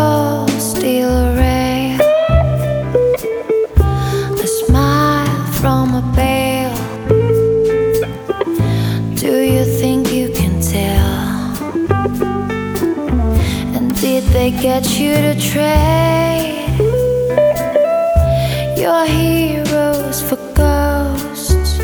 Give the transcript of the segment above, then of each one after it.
cold steel rail, a smile from a veil. Do you think you can tell? And did they get you to trade your heroes for ghosts,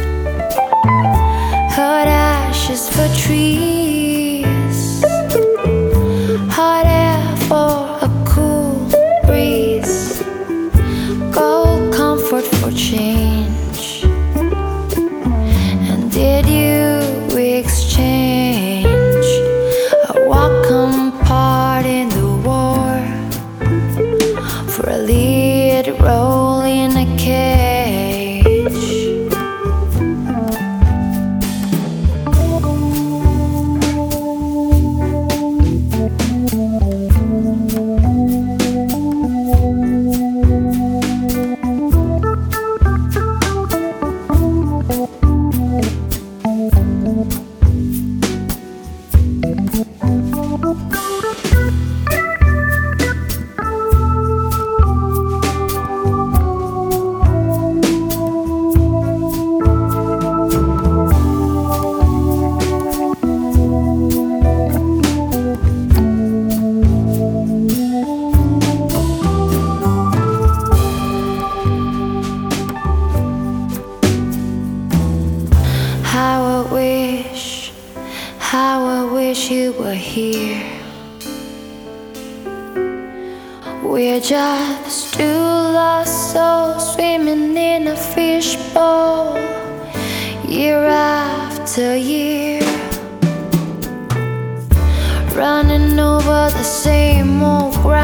hot ashes for trees, hot air for a cool breeze, gold comfort for change? And did you exchange a welcome part in the war for a lead role in a cage? How I wish you were here. We're just two lost souls swimming in a fishbowl, year after year, running over the same old ground.